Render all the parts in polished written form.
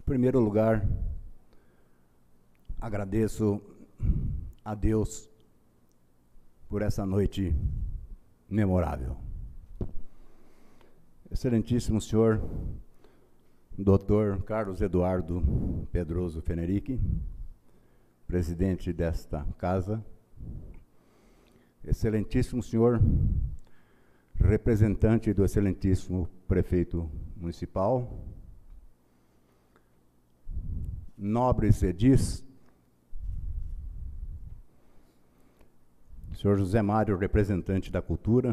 primeiro lugar, agradeço a Deus por essa noite memorável. Excelentíssimo senhor Dr. Carlos Eduardo Pedroso Fenerick, presidente desta casa, excelentíssimo senhor representante do excelentíssimo prefeito municipal, nobres edis, senhor José Mário, representante da cultura,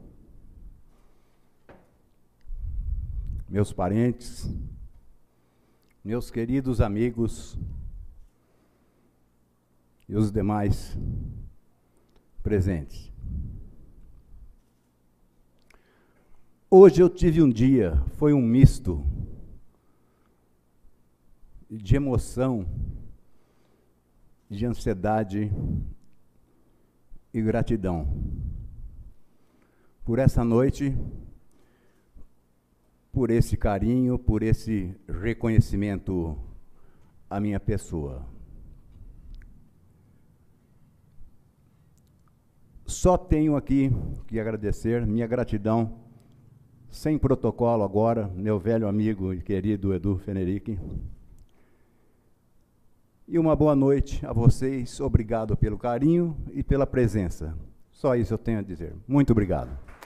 meus parentes, meus queridos amigos e os demais presentes. Hoje eu tive um dia, foi um misto de emoção, de ansiedade e gratidão por essa noite, por esse carinho, por esse reconhecimento à minha pessoa. Só tenho aqui que agradecer, minha gratidão, sem protocolo agora, meu velho amigo e querido Edu Fenerick. E uma boa noite a vocês, obrigado pelo carinho e pela presença. Só isso eu tenho a dizer. Muito obrigado.